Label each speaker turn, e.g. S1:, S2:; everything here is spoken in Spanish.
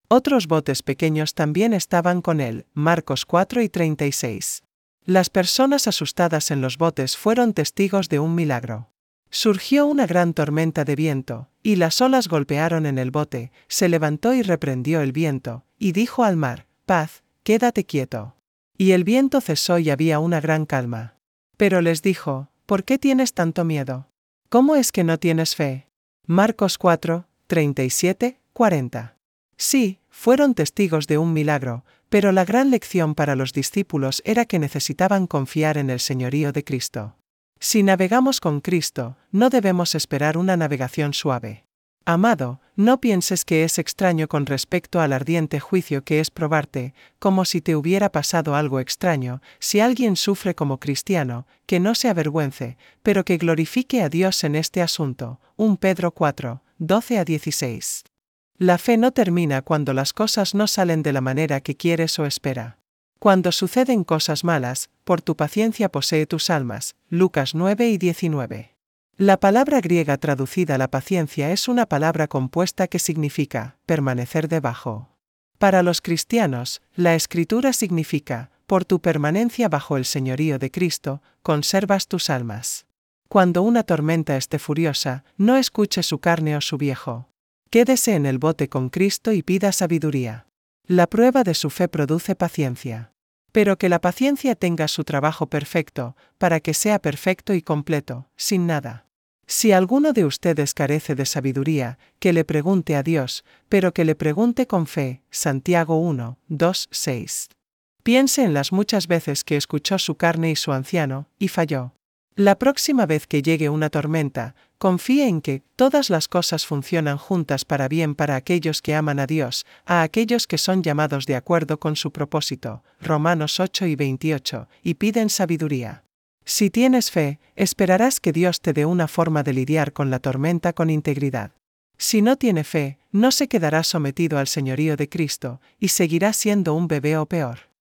S1: Otros botes pequeños también estaban con él. Marcos 4:36. Las personas asustadas en los botes fueron testigos de un milagro. Surgió una gran tormenta de viento, y las olas golpearon en el bote. Se levantó y reprendió el viento, y dijo al mar: «Paz, quédate quieto». Y el viento cesó y había una gran calma. Pero les dijo: «¿Por qué tienes tanto miedo? ¿Cómo es que no tienes fe?». Marcos 4:37-40. Sí, fueron testigos de un milagro, pero la gran lección para los discípulos era que necesitaban confiar en el señorío de Cristo. Si navegamos con Cristo, no debemos esperar una navegación suave. Amado, no pienses que es extraño con respecto al ardiente juicio que es probarte, como si te hubiera pasado algo extraño. Si alguien sufre como cristiano, que no se avergüence, pero que glorifique a Dios en este asunto. 1 Pedro 4:12-16. La fe no termina cuando las cosas no salen de la manera que quieres o espera. Cuando suceden cosas malas, por tu paciencia posee tus almas. Lucas 9:19. La palabra griega traducida a la paciencia es una palabra compuesta que significa permanecer debajo. Para los cristianos, la escritura significa: por tu permanencia bajo el señorío de Cristo, conservas tus almas. Cuando una tormenta esté furiosa, no escuche su carne o su viejo. Quédese en el bote con Cristo y pida sabiduría. La prueba de su fe produce paciencia. Pero que la paciencia tenga su trabajo perfecto, para que sea perfecto y completo, sin nada. Si alguno de ustedes carece de sabiduría, que le pregunte a Dios, pero que le pregunte con fe. Santiago 1:2-6. Piense en las muchas veces que escuchó su carne y su anciano, y falló. La próxima vez que llegue una tormenta, confíe en que todas las cosas funcionan juntas para bien para aquellos que aman a Dios, a aquellos que son llamados de acuerdo con su propósito. Romanos 8:28, y piden sabiduría. Si tienes fe, esperarás que Dios te dé una forma de lidiar con la tormenta con integridad. Si no tiene fe, no se quedará sometido al señorío de Cristo, y seguirá siendo un bebé o peor.